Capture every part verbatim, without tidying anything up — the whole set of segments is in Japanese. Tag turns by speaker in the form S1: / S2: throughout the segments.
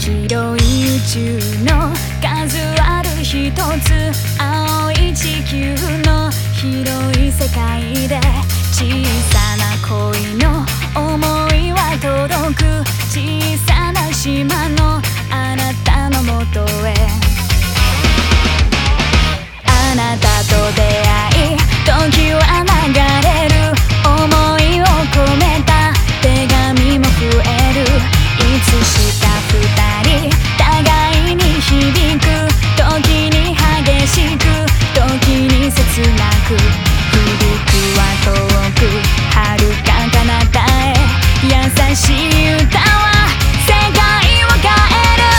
S1: 広い宇宙の数ある一つ、青い地球の広い世界で小さな恋の想いは届く、小さな島のあなたのもとへ。あなたと出会い時は流れる、想いを込めた手紙も増える。いつしか二人互いに響く、時に激しく時に切なく、響くは遠く遥か彼方へ、優しい歌は世界を変える。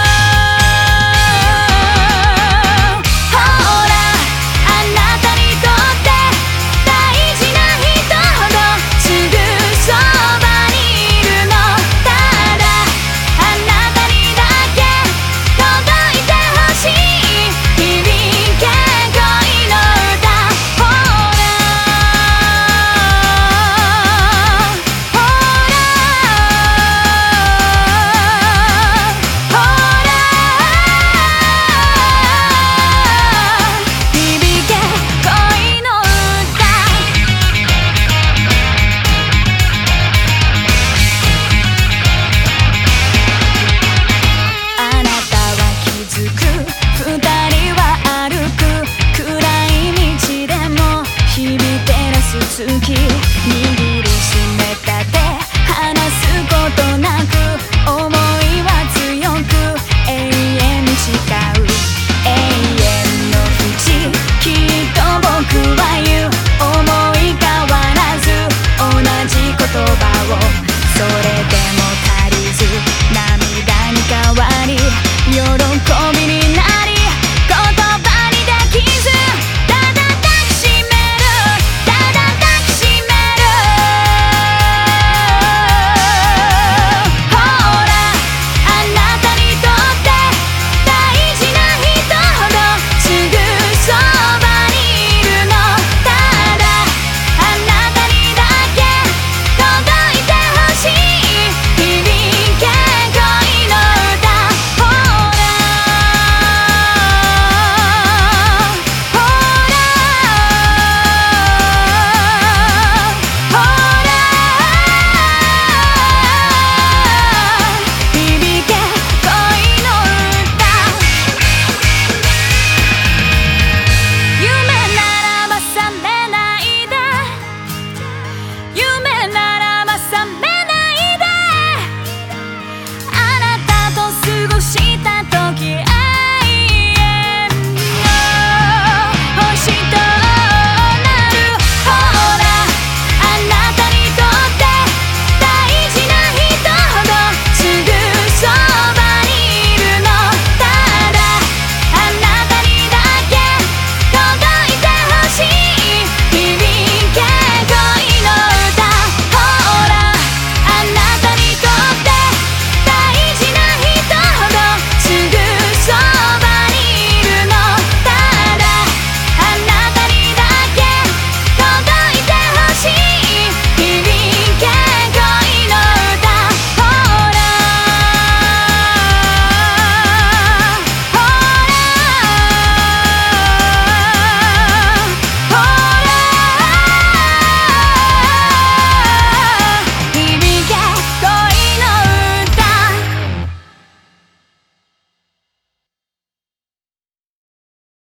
S1: ほらあなたにとって大事な人ほどすぐそばにいるの。ただあなたにだけ届いてほしい、響け恋の歌。ほらほらほら響け恋の歌。あなたは気づく、二人は歩く、暗い道でも日々照らす月、握